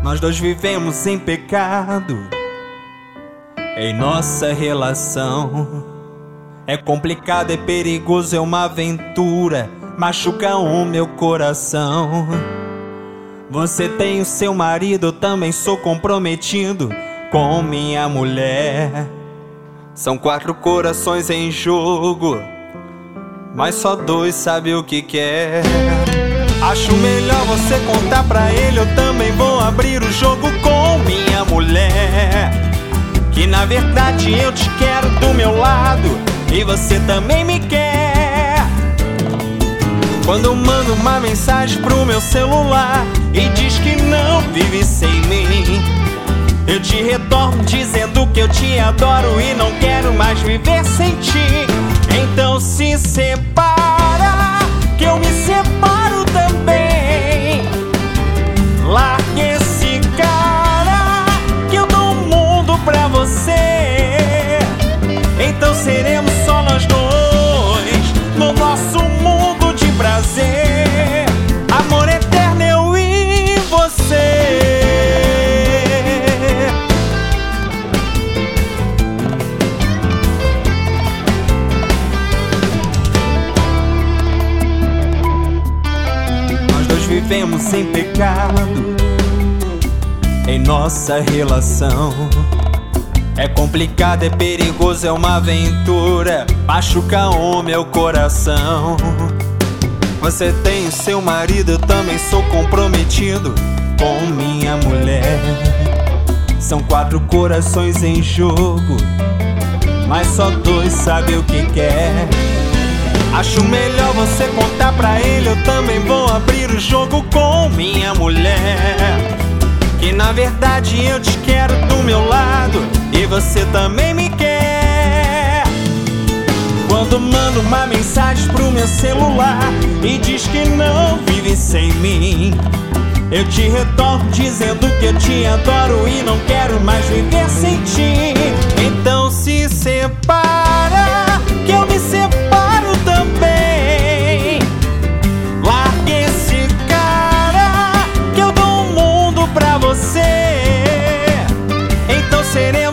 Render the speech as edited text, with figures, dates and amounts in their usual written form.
Nós dois vivemos em pecado em nossa relação. É complicado, é perigoso, é uma aventura, machuca o meu coração. Você tem o seu marido, eu também sou comprometido com minha mulher. São 4 corações em jogo, mas só 2 sabe o que quer. Acho melhor você contar pra ele, eu também vou abrir o jogo com minha mulher. Que na verdade eu te quero do meu lado e você também me quer. Quando eu mando uma mensagem pro meu celular e diz que não vive sem mim, eu te retorno dizendo que eu te adoro e não quero mais viver sem ti. Então se separa, que eu me separo também. Largue esse cara, que eu dou o mundo pra você. Então seremos só nós dois no nosso mundo de prazer. Amor eterno, eu e você. Nós dois vivemos sem pecado em nossa relação. É complicado, é perigoso, é uma aventura, machuca o meu coração. Você tem o seu marido, eu também sou comprometido com minha mulher. São 4 corações em jogo, mas só 2 sabe o que quer. Acho melhor você contar pra ele, eu também vou abrir o jogo com minha mulher. Que na verdade eu te quero do meu lado e você também me quer. Quando mando uma mensagem pro meu celular e diz que não vive sem mim, eu te retorno dizendo que eu te adoro e não quero mais viver sem ti. Então se separa, que eu me separo também. Largue esse cara, que eu dou o mundo pra você. Então seremos